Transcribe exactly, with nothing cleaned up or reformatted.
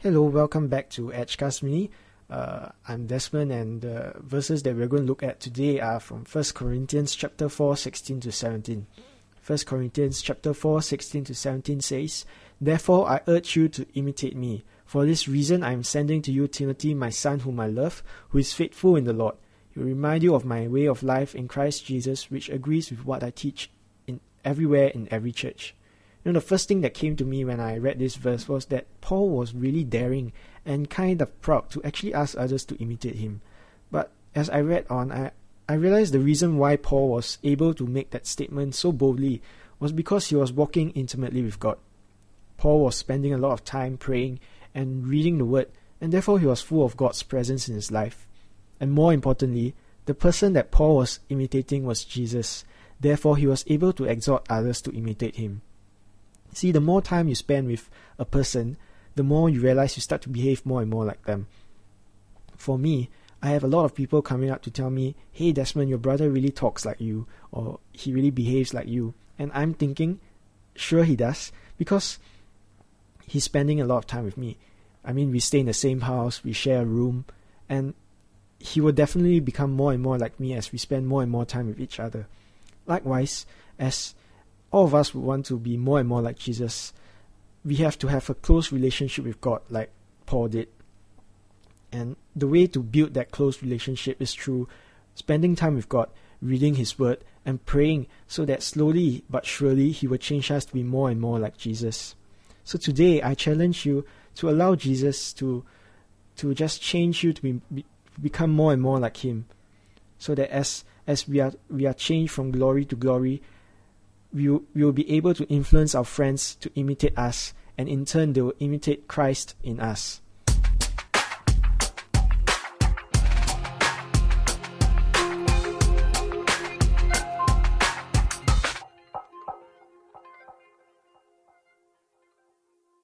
Hello, welcome back to Edgecast Mini. Uh, I'm Desmond, and the verses that we're going to look at today are from First Corinthians chapter four, sixteen to seventeen. First Corinthians chapter four, sixteen to seventeen says, "Therefore I urge you to imitate me. For this reason I am sending to you Timothy, my son whom I love, who is faithful in the Lord. He will remind you of my way of life in Christ Jesus, which agrees with what I teach in everywhere in every church." You know, the first thing that came to me when I read this verse was that Paul was really daring and kind of proud to actually ask others to imitate him. But as I read on, I, I realized the reason why Paul was able to make that statement so boldly was because he was walking intimately with God. Paul was spending a lot of time praying and reading the Word, and therefore he was full of God's presence in his life. And more importantly, the person that Paul was imitating was Jesus. Therefore he was able to exhort others to imitate him. See, the more time you spend with a person, the more you realize you start to behave more and more like them. For me, I have a lot of people coming up to tell me, "Hey Desmond, your brother really talks like you," or "he really behaves like you." And I'm thinking, sure he does, because he's spending a lot of time with me. I mean, we stay in the same house, we share a room, and he will definitely become more and more like me as we spend more and more time with each other. Likewise, as all of us would want to be more and more like Jesus, we have to have a close relationship with God like Paul did. And the way to build that close relationship is through spending time with God, reading His Word, and praying, so that slowly but surely He will change us to be more and more like Jesus. So today I challenge you to allow Jesus to to just change you to be, be, become more and more like Him, so that as as we are we are changed from glory to glory, we will, we will be able to influence our friends to imitate us, and in turn they will imitate Christ in us.